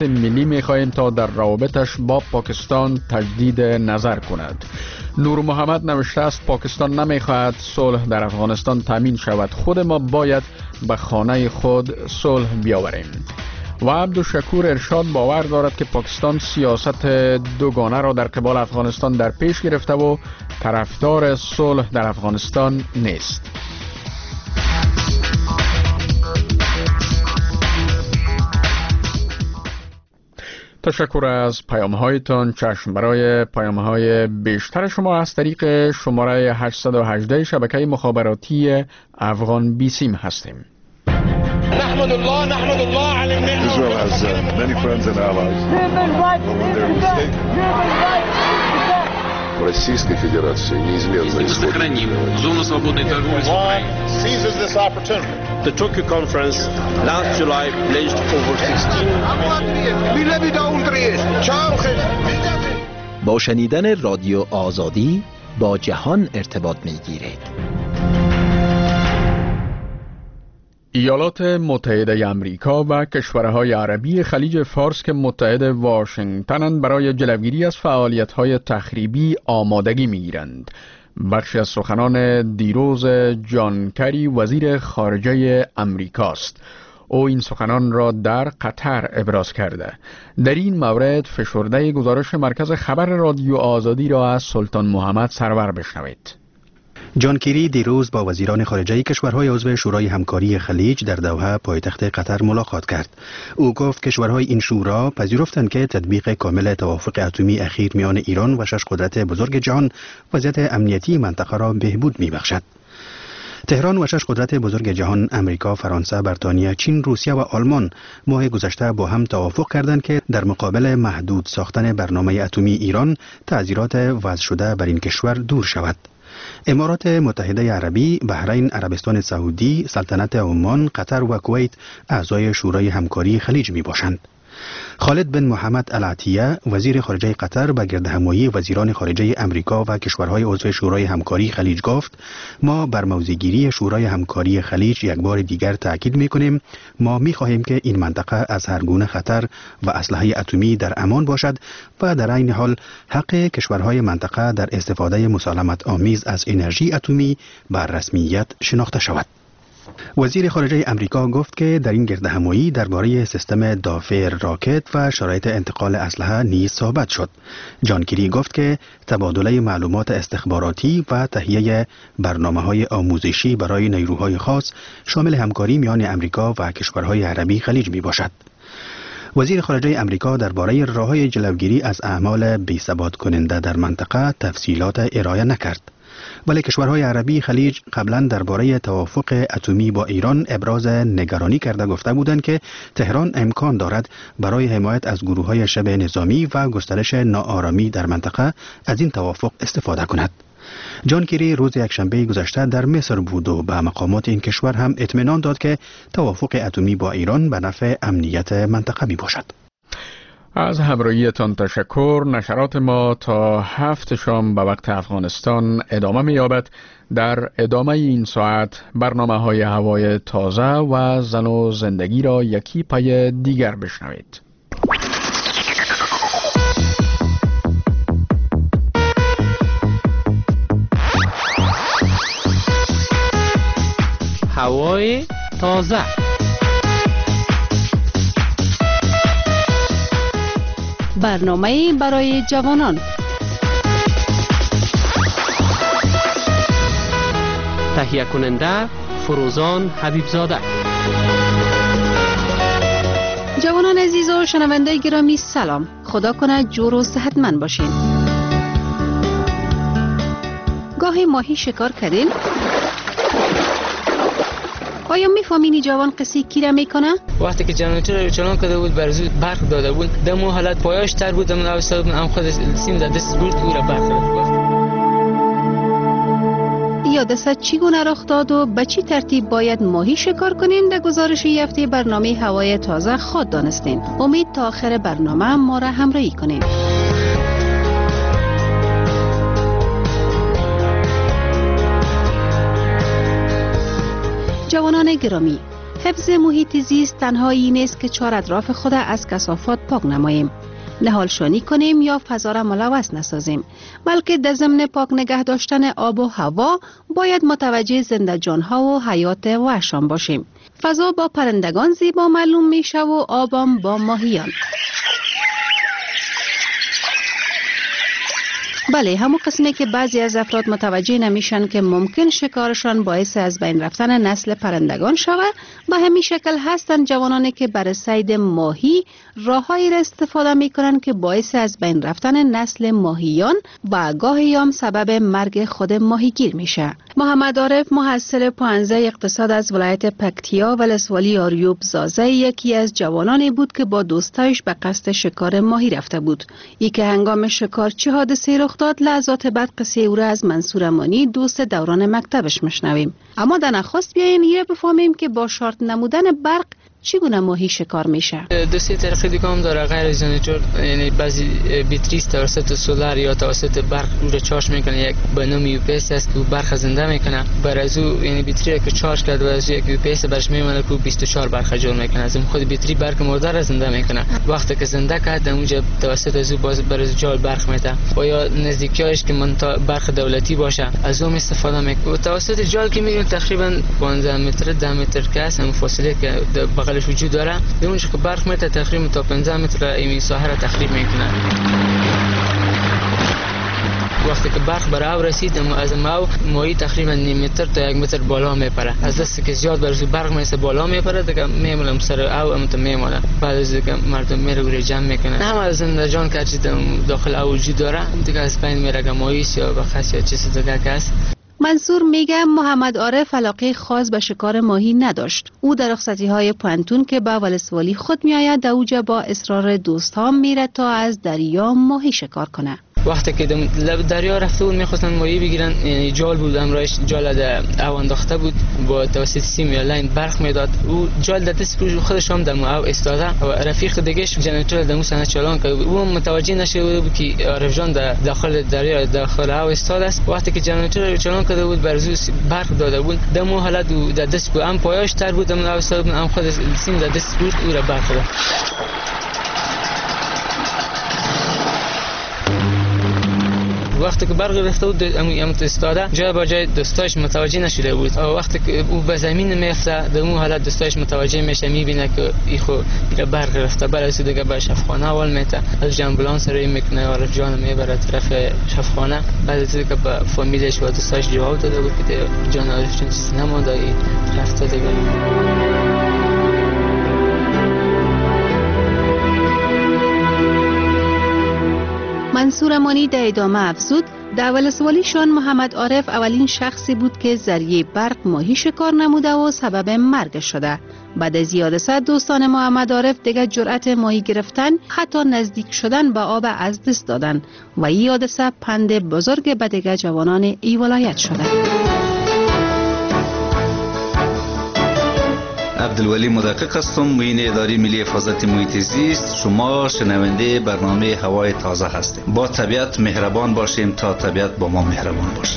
ملی می‌خواهیم تا در روابطش با پاکستان تجدید نظر کند. نور محمد نوشته است پاکستان نمی‌خواهد صلح در افغانستان تامین شود. خود ما باید به خانه خود صلح بیاوریم. و عبدالشکور ارشاد باور دارد که پاکستان سیاست دوگانه را در قبال افغانستان در پیش گرفته و طرفدار صلح در افغانستان نیست. تشکر از پیام‌هایتان. چشم برای پیام‌های بیشتر شما از طریق شماره 818 شبکه مخابراتی افغان بیسیم هستیم. نحمد الله على النعمة. Israel has many friends and allies. В Российской Федерации неизменно сохраним зону свободной торговли с Украиной. Seizes this opportunity. The Tokyo conference last July pledged over 16 با شنیدن رادیو آزادی با جهان ارتباط می‌گیرید. ایالات متحده امریکا و کشورهای عربی خلیج فارس که متحد واشنگتنند برای جلوگیری از فعالیت‌های تخریبی آمادگی می‌گیرند. بخشی از سخنان دیروز جان کری وزیر خارجه امریکاست. او این سخنان را در قطر ابراز کرده. در این مورد فشرده گزارش مرکز خبر رادیو آزادی را از سلطان محمد سرور بشنوید. جان کری دیروز با وزیران خارجه کشورهای عضو شورای همکاری خلیج در دوحه پایتخت قطر ملاقات کرد. او گفت کشورهای این شورا پذیرفتند که تطبیق کامل توافق اتمی اخیر میان ایران و 6 قدرت بزرگ جهان وضعیت امنیتی منطقه را بهبود میبخشد. تهران و 6 قدرت بزرگ جهان امریکا، فرانسه، بریتانیا، چین، روسیه و آلمان ماه گذشته با هم توافق کردند که در مقابل محدود ساختن برنامه اتمی ایران تعزیرات وضع شده بر این کشور دور شود. امارات متحده عربی، بحرین، عربستان سعودی، سلطنت عمان، قطر و کویت اعضای شورای همکاری خلیج می باشند. خالد بن محمد العطیه وزیر خارجه قطر به گردهمایی وزیران خارجه امریکا و کشورهای عضو شورای همکاری خلیج گفت ما بر موضع‌گیری شورای همکاری خلیج یک بار دیگر تاکید می‌کنیم. ما می‌خواهیم که این منطقه از هر گونه خطر و اسلحه اتمی در امان باشد و در عین حال حق کشورهای منطقه در استفاده مسالمت آمیز از انرژی اتمی بر رسمیت شناخته شود. وزیر خارجه امریکا گفت که در این گردهمایی درباره سیستم دافع راکت و شرایط انتقال اسلحه نیز صحبت شد. جان کری گفت که تبادل معلومات استخباراتی و تهیه برنامه‌های آموزشی برای نیروهای خاص شامل همکاری میان امریکا و کشورهای عربی خلیج می باشد. وزیر خارجه امریکا درباره راه‌های جلوگیری از اعمال بی‌ثبات کننده در منطقه تفصیلات ارائه نکرد. ولی کشورهای عربی خلیج قبلا درباره توافق اتمی با ایران ابراز نگرانی کرده گفته بودند که تهران امکان دارد برای حمایت از گروه‌های شبه نظامی و گسترش ناآرامی در منطقه از این توافق استفاده کند. جان کری روز یکشنبه گذشته در مصر بود و به مقامات این کشور هم اطمینان داد که توافق اتمی با ایران به نفع امنیت منطقه می باشد. از همراهیتان تشکر. نشرات ما تا 7 شام به وقت افغانستان ادامه می‌یابد. در ادامه این ساعت برنامه‌های هوای تازه و زن و زندگی را یکی پای دیگر بشنوید. هوای تازه. برنامه برای جوانان. تهیه کننده فروزان حبیبزاده. جوانان عزیز و شنونده گرامی سلام. خدا کنه جور و صحتمند باشین. گاهی ماهی شکار کردین؟ آیا میفهمینی جوان قصه کی را میکنه؟ وقتی که جنراتور رو چالان کرده بود برزو برق داده بود دمو حالت پایاش تر بود من اوستاد ام خود سیم زده دست بود او را برق داد. یا دست چگونه رخ داد و به چی ترتیب باید ماهی شکار کنین؟ در گزارش هفته برنامه هوای تازه خود دانستین. امید تا آخر برنامه ما را همراهی کنین. جوانان گرامی، حفظ محیط زیست تنها این نیست که چهار اطراف خود از کثافات پاک نماییم، نهالشانی کنیم یا فضا را ملوث نسازیم، بلکه در ضمن پاک نگه داشتن آب و هوا باید متوجه زنده جانها و حیات وحشان باشیم. فضا با پرندگان زیبا معلوم میشه و آبم با ماهیان. بله، همون قسمی که بعضی از افراد متوجه نمیشن که ممکن شکارشان باعث از بین رفتن نسل پرندگان شود، به همین شکل هستند جوانانی که برای صید ماهی راههایی را استفاده میکنن که باعث از بین رفتن نسل ماهیان و گاهی هم سبب مرگ خود ماهیگیر میشه. محمد عارف محصل پانزه اقتصاد از ولایت پکتیا ولسوالی آریوب زازه یکی از جوانانی بود که با دوستایش به قصد شکار ماهی رفته بود. ای که هنگام شکار چه حادثه‌ای رخ داد، لحظات بعد قصه او را از منصور امانی دوست دوران مکتبش مشنویم. اما در نخست بیاین یه بفهمیم که با شارت نمودن برق چگونه ماهی شکار میشه. دو سه طریق دیگه هم داره غیر از جور، یعنی بعضی بیتری توسط سولار یا توسط برق رو چارج میکنه. یک به نام یو پی اس است که برق زنده میکنه. برای از او یعنی بیتری که چارج کرد و از یک یو پی اس برش میمونه که 24 برق جور میکنه. از خود بیتری برق مرده را زنده میکنه. وقتی که زنده کرد اونجا توسط از او باز برای جال برق میده و یا نزدیکیش که منطقه برق دولتی باشه از اون استفاده میکنه. توسط جال که میگن تقریبا 15 متر 10 متر که است، اون فاصله که بغلش وجود داره، اونجا که برق میته تقریبا تا 15 متر این ساحه را تخریب میکنه. وقتی که برق برای او رسید از ماهی تقریبا نیم متر تا 1 متر بالا میپره. از دستی که زیاد برای برق میسه بالا میپره دیگه میمونم سر او امت میمونه. بعد از اینکه مردم میره گوری جمع میکنه، همه از زنده جان که داخل او وجود داره دیگه از بین میره که ماهی یا بخس یا چیز دیگه که است. منصور میگه محمد عارف علاقه خاص به شکار ماهی نداشت. او در رخصتی‌های پانتون که به ولسوالی خود میآید در اوجا با اصرار دوستان میره تا از دریا ماهی شکار کنه. وقتی که لب دریا رفته بود میخواستن ماهی بگیرن، یعنی جال بود امرایش جال در او انداخته بود با توسط سیم یا لاین برق میداد. او جال در دست خودش هم در او استاده و رفیق دیگهش جنراتور در موسانه چالان که او متوجه نشده بود که عارف جان در داخل دریا داخل او استاده است. وقتی که جنراتور چالان کرده بود برزو برق داده بود در مو حالت در دست بود، ام پایش تر بود، ام استاد ام خود سیم در دست بود او را برق داد. وقتی که برق رفته بود ام استاده جای با جای دوستاش متوجه نشده بود. وقتی که او به زمین میفته در اون حالت دوستاش متوجه میشه، میبینه که ای خو برق رفته. برای دیگه به شفاخانه اول میته، از امبولانس رو میکنه عارف جان میبره طرف شفاخانه. بعد از اینکه به فامیلش و دوستاش جواب داده بود که جان عارف چون چیزی نمونده رفته دیگه. منصور امانی در ادامه افزود در ولسوالیشان محمد عارف اولین شخصی بود که ذریعه برق ماهی شکار نموده و سبب مرگ شده. بعد از حادثه دوستان محمد عارف دیگر جرأت ماهی گرفتن حتی نزدیک شدن به آب از دست دادن و این حادثه پند بزرگ به دیگر جوانان ای ولایت شده. عبدالولی مدقق هستم، معین اداره ملی حفاظت محیط زیست. شما شنونده برنامه هوای تازه هستید. با طبیعت مهربان باشیم تا طبیعت با ما مهربان باشه.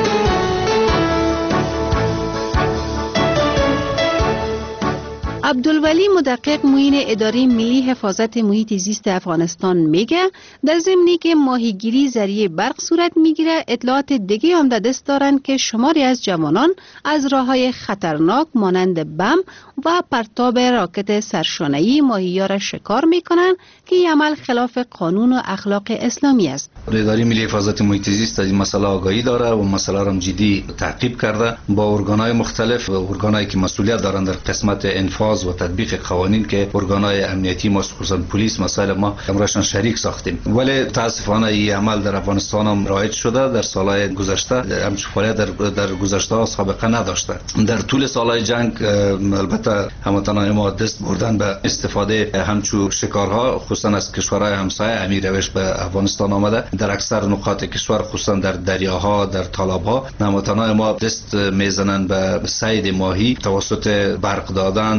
عبدالولی مدقق معین اداره ملی حفاظت محیط زیست افغانستان میگه در ضمنی که ماهیگیری ذریعه برق صورت میگیره، اطلاعات دیگه هم در دست دارن که شماری از جوانان از راههای خطرناک مانند بم و پرتاب راکت سرشانه‌ای ماهی‌ها را شکار میکنن که این عمل خلاف قانون و اخلاق اسلامی است. اداره ملی حفاظت محیط زیست از این مسئله آگاهی داره و مسئله را جدی تعقیب کرده با ارگان‌های مختلف و ارگان‌هایی که مسئولیت دارند در قسمت انفاذ و تطبیق قوانین که ارگان‌های امنیتی ما خصوصا پلیس مسائل ما امرشان شریک ساختیم. ولی متاسفانه این عمل در افغانستان هم رایج شده. در سالهای گذشته همچنین فعالیت در گذشته سابقه نداشته. در طول سالهای جنگ البته هموطنان ما دست بردن به استفاده همچو شکارها خصوصا از کشورهای همسایه. امیر روش به افغانستان آمده. در اکثر نقاط کشور خصوصا در دریاها در تالابها هموطنان ما دست میزنن به صید ماهی توسط برق دادن، توسط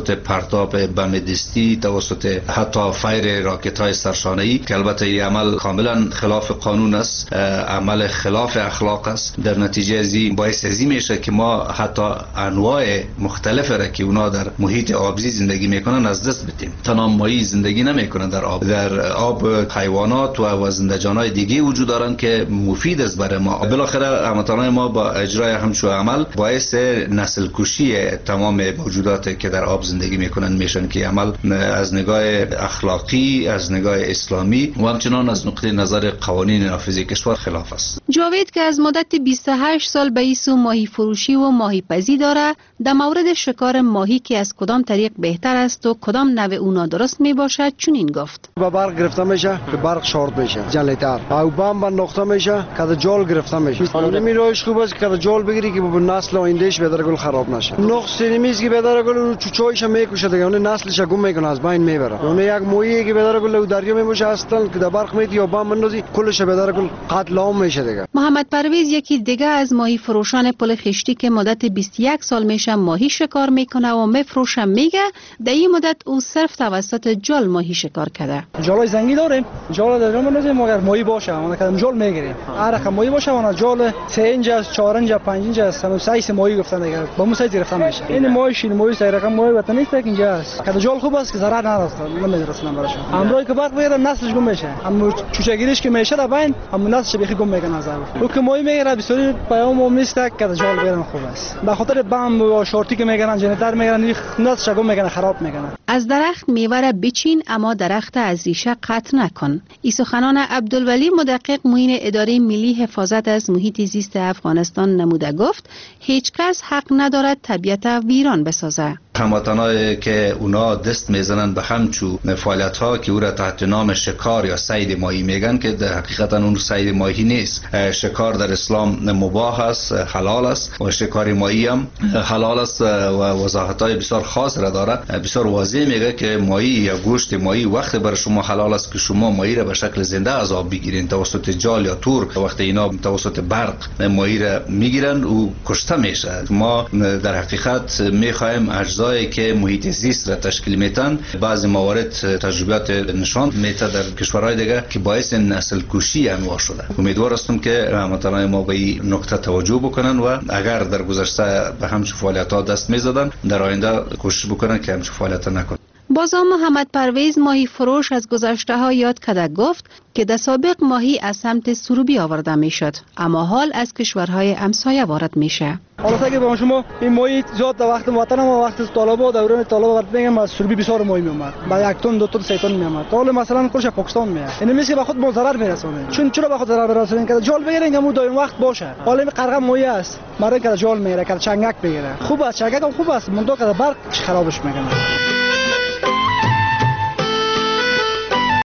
توسط پرتاب بم دستی، توسط حتی فایر راکت‌های سرشانه‌ای که البته این عمل کاملا خلاف قانون است، عمل خلاف اخلاق است. در نتیجه از این باعث ازی میشه که ما حتی انواع مختلف را که اونا در محیط آبزی زندگی میکنن از دست بدیم. تنها ماهی زندگی نمیکنن در آب، در آب حیوانات و زنده جانهای دیگه وجود دارن که مفید است برای ما. بالاخره هموطنان ما با اجرای همچون عمل باعث نسل کشی تمام موجوداتی که در آب زندگی میکنن میشن که عمل از نگاه اخلاقی، از نگاه اسلامی و همچنان از نقطه نظر قوانین نافذه کشور خلاف است. جاوید که از مدت 28 سال به ایسو ماهی فروشی و ماهی پزی داره، در مورد شکار ماهی که از کدام طریق بهتر است و کدام نوع اونا درست می باشد چنین گفت: با برق گرفته میشه که برق شارت میشه جلیتر، او بم نقطه میشه که جال گرفته میشه. نمی روش خوب است که جال بگیری که به نسل آیندهش بدر گل خراب نشه. نقص نمیز که بدر گل چوچویش میکشه دیگه، اون نسلش گم میکنه، از بین میبره. اون یک مویی که بدر گل دریا میموشه اصلا که در برق میاد یا بم بندازی کلش بدر گل قتل عام میشه دیگه. محمد پرویز یکی دیگه از ماهی فروشان پل خشتی که مدت 21 سال میشه ماهی شکار میکنه و میفروشه میگه در این مدت او صرف توسط جال ماهی شکار کرده. جالای زنگی داریم، جال داریم میندازیم مگر ماهی باشه اون کدام جال میگیریم. هر رقم ماهی باشه اون جال 3 اینچ است، 4 اینچ، 5 اینچ است، همون سایز ماهی گفتن دیگه. با مو سایز گرفتن میشه. این ماهی شین ماهی سای رقم ماهی وطنی است که اینجا است. کدام جال خوب است که ضرر نداره، نمیرسونم براشون. امروز که برق میاد نسلش گم میشه. هم چوچگیریش که میشه در بین هم نسلش بخی گم میکنه از اون. که ماهی میگیره بسیاری پیام نیست که جال بیارن خوب است. به خاطر بم و شورتی که میگیرن جنتر میگیرن نسلش گم میکنه، خراب میکنه. از درخت میوه را بچین اما درخت از ریشه قطع نکن. این سخنان عبدالولی مدقق معین اداره ملی حفاظت از محیط زیست افغانستان نموده گفت هیچ کس حق ندارد طبیعت ویران بسازه. هموطنایی که اونا دست میزنن به همچو فعالیت ها که او را تحت نام شکار یا صید ماهی میگن که در حقیقتا اون صید ماهی نیست. شکار در اسلام مباح است، حلال است و شکار ماهی هم حلال است و وضاحت های بسیار خاص را داره. بسیار واضح میگه که ماهی یا گوشت ماهی وقت برای شما حلال است که شما ماهی را به شکل زنده از آب بگیرین توسط جال یا تور. وقت اینا توسط برق ماهی را میگیرن او کشته میشه. ما در حقیقت میخوایم اجزایی که محیط زیست را تشکیل میتن بعضی موارد تجربیات نشان میده در کشورهای دیگه که باعث نسل کشی انواع شده. امیدوار هستم که هموطنان ما به این نکته توجه بکنن و اگر در گذشته به همچین فعالیت‌ها دست میزدن در آینده کوشش بکنن که همچین فعالیت نکنن. بازم محمد پرویز ماهی فروش از گذشته ها یاد کرده گفت که در سابق ماهی از سمت سروبی آورده میشد اما حال از کشورهای همسایه وارد میشه. حالا که به شما این ماهی زیاد در وقت وطن ما وقت طالبا دوران طالبا وقت میگم از سروبی بسیار ماهی میومد با 1 تن 2 تن 3 تن میومد. حالا مثلا کلش پاکستان میاد. این میشه به خود ما ضرر میرسونه. چرا به خود ضرر برسونین که جال بگیرین که دائم وقت باشه. حالا این قرغه ماهی است. مرا که جال میره که چنگک بگیره. خوب است چنگک خوب است. منتها که برق خرابش میکنه.